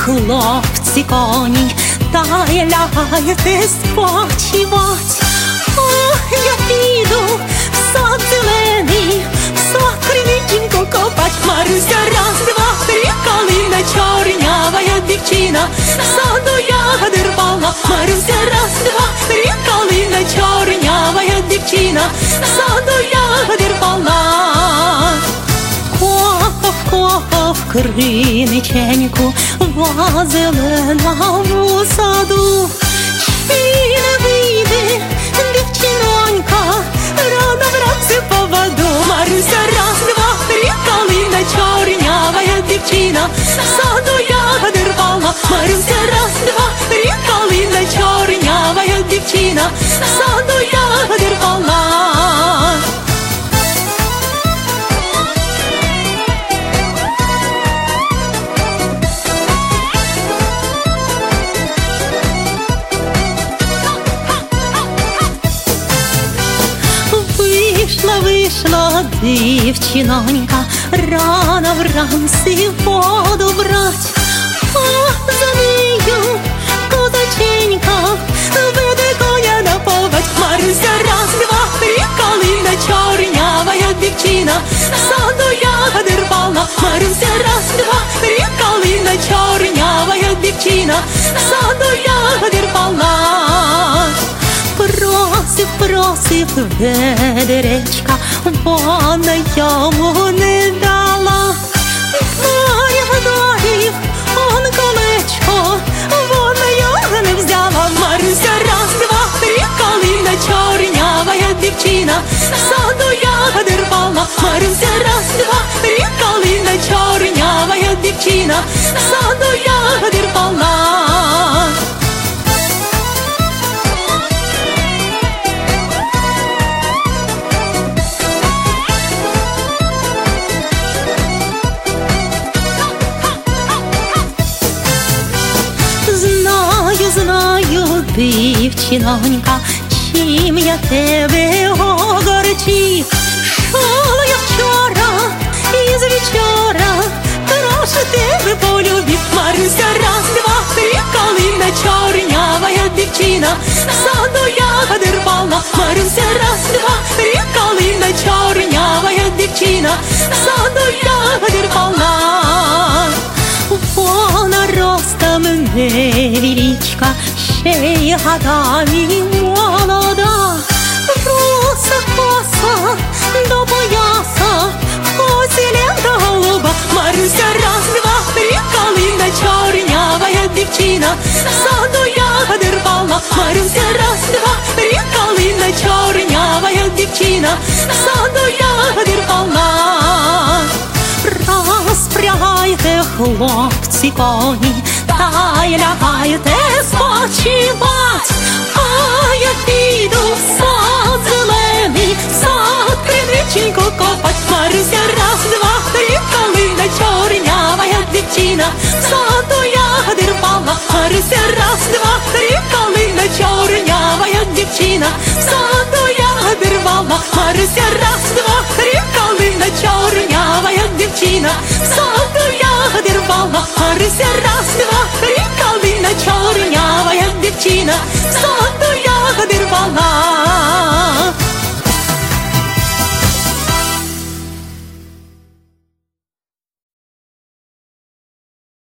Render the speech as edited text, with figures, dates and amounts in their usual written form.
хлопці коні, та й лягаєте спочивать. Ох, я піду в сад зелений, в сад кривиченьку копать. Маруся, раз, два, три, калина чорнявая дівчина, в саду ягоди рвала. Маруся, раз, два, три, калина чорнявая дівчина, в саду ягоди рвала. Копав криниченьку, зелена у саду. Чи не вийде дівчинонька рано вранці по воду? Маруся, раз, два, три, калина чорнявая дівчина, в саду ягоди рвала. Маруся, раз, два, три, калина чорнявая дівчина, в саду ягоди рвала. Вийшла дівчинонька рано вранці воду брать, а за нею козаченька веде коня наповать. Маруся, раз, два, три, калина чорнявая дівчина, в саду ягоди рвала. Маруся, раз, два, три, калина чорнявая дівчина, в саду ягоди рвала. Просив ведеречка, вона йому не дала. Дарів, он колечко, вона його не взяла. Маруся, раз, два, три, калина чорнявая дівчина, в саду ягоди рвала. Маруся, раз, два, три, калина чорнявая дівчина, в саду ягоди рвала. Знаю, дівчинонька, чим я тебе огорчив. Шла я вчора із вечора, прошу тебе полюбив. Маруся, раз, два, три, калина чорнявая дівчина, в саду ягоди рвала. Маруся, раз, два, три, калина чорнявая дівчина, в саду ягоди рвала. Вона ростом невеличка, ще й годами молода. Руса коса до пояса, в косі лента голуба. Маруся, раз, два, три, калина чорнявая дівчина, в саду ягоди рвала. Маруся, раз, два, три, калина чорнявая дівчина, в саду ягоди рвала. Розпрягайте, хлопці коні, та й лягайте спочивать. А я піду в сад зелений, в сад кривиченьку копать. Маруся, раз, два, три, калина чорнявая дівчина, в саду ягоди рвала. Маруся, раз, два, три, калина чорнявая дівчина, в саду ягоди рвала. Маруся, раз, два, три, калина чорнявая дівчина, в саду ягоди рвала. Маруся, раз, два, три, калина чорнявая дівчина,